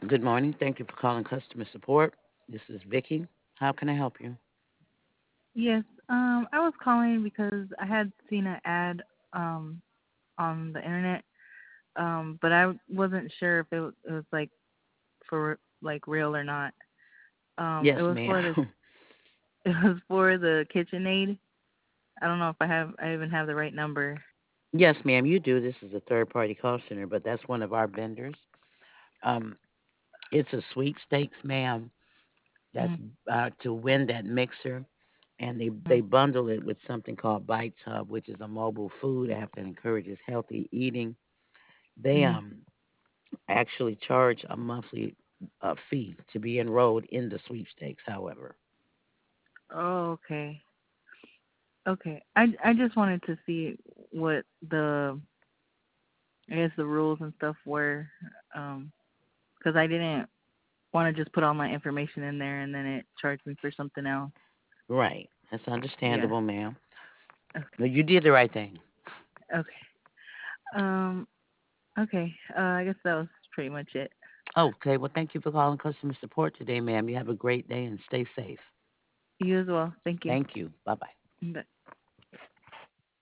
Good morning. Thank you for calling customer support. This is Vicky. How can I help you? Yes, I was calling because I had seen an ad um on the internet, but I wasn't sure if it was like for like real or not. It Yes, was ma'am. for the it was for the KitchenAid. I don't know if I even have the right number. Yes, ma'am, you do. This is a third party call center, but that's one of our vendors. Um, it's a sweepstakes, ma'am. That's Mm-hmm. to win that mixer. And they bundle it with something called Bites Hub, which is a mobile food app that encourages healthy eating. They Mm-hmm. actually charge a monthly fee to be enrolled in the sweepstakes, however. Oh, okay. Okay. I just wanted to see what the I guess the rules and stuff were, because I didn't want to just put all my information in there and then it charged me for something else. Right. That's Yeah. understandable, ma'am. Okay. No, you did the right thing. Okay. Um. Okay. I guess that was pretty much it. Okay, well, thank you for calling customer support today, ma'am. You have a great day and stay safe. You as well. Thank you. Thank you. Bye bye. Bye.